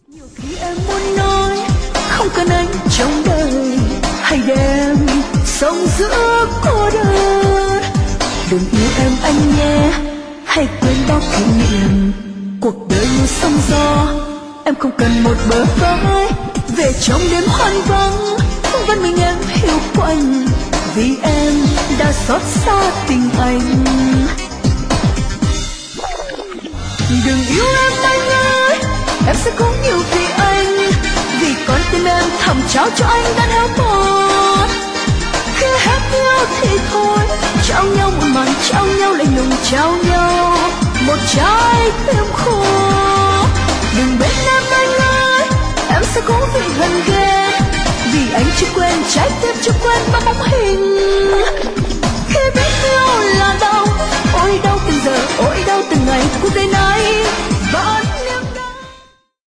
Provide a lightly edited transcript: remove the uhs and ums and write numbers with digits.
Nhiều khi em muốn nói không cần anh trong đời, hãy đem sống giữa cô đơn. Đừng yêu em anh nhé, hãy quên bao kỷ niệm. Cuộc đời như sóng gió, em không cần một bờ vai. Về trong đêm hoang vắng, vẫn mình em hiu quạnh, vì em đã xót xa tình anh. Đừng yêu em anh ơi, em sẽ có nhiều vì anh, vì con tim em thầm trao cho anh đã héo mòn. Khi hết yêu thì thôi, trao nhau một màn, trao nhau lạnh lùng, trao nhau một trái tim khô. Đừng bên